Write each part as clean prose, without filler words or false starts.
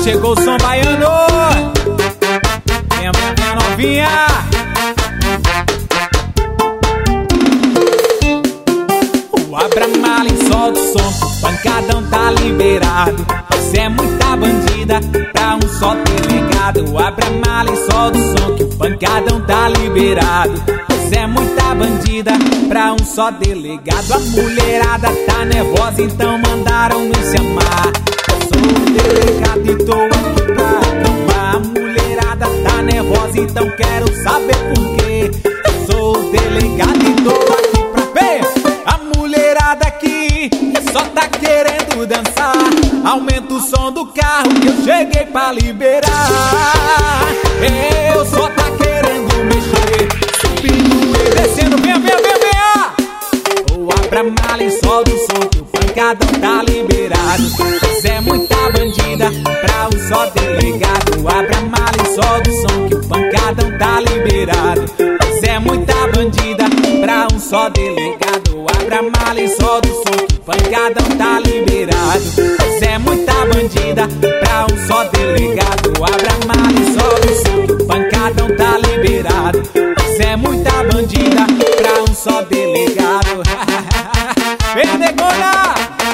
chegou o som baiano. Venha, venha, venha novinha. Abra a mala e solta o som, que o pancadão tá liberado. Você é muita bandida pra um só delegado. Abra a mala e solta o som, que o pancadão tá liberado. Você é muita bandida pra um só delegado. A mulherada tá nervosa, então mandaram me chamar. Eu sou o delegado e tô aqui pra acalmar. A mulherada tá nervosa, então quero saber por quê. Eu sou o delegado e tô aqui pra ver. A mulherada aqui só tá querendo dançar. Aumenta o som do carro que eu cheguei pra liberar. Eu só tá querendo mexer, subindo e descendo. Venha, venha, venha, venha. Ou abra a mala e solta o som, que o pancadão tá liberado. Você é muita bandida pra um só delegado. Abra a mala e solta o som, que o pancadão tá liberado. Você é muita bandida pra um só delegado. Abra a mala e solta o som, que o pancadão tá liberado. Você é muita bandida pra um só delegado. Abra a mala e solta o som, que o pancadão tá liberado. Você é muita bandida pra um só delegado. Vem, negona!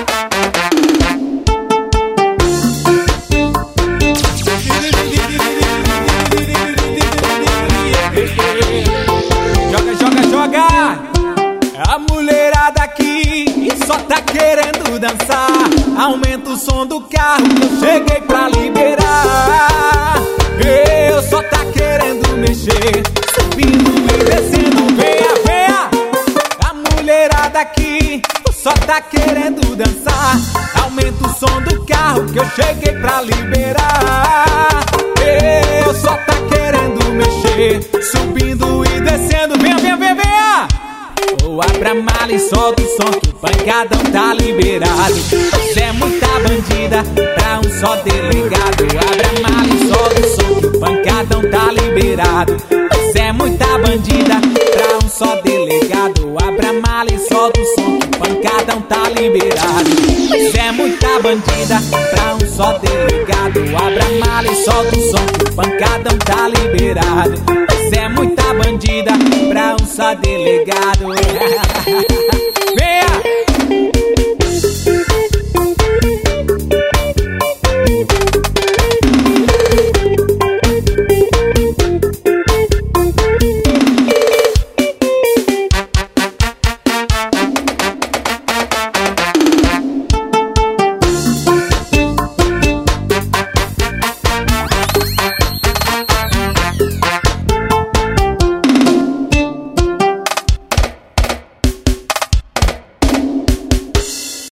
Joga, joga, joga! A mulherada aqui só tá querendo dançar. Aumenta o som do carro que eu cheguei pra liberar. Eu só tá querendo mexer, subindo e descendo. Venha, venha. A mulherada aqui só tá querendo dançar. Aumenta o som do carro que eu cheguei pra liberar. Eu só tá querendo mexer, subindo e descendo. Venha, venha, venha, venha. Ou abra a mala e solta o som, que o pancadão tá liberado. Você é muita bandida pra um só delegado. Abra a mala e solta o som, que o pancadão tá liberado. Você é muita bandida pra um só delegado. Abra a mala e solta o som, que o pancadão tá liberado. Você é muita bandida pra um só delegado. Abra a mala e solta o som, que o pancadão tá liberado. Você é muita bandida pra um só delegado.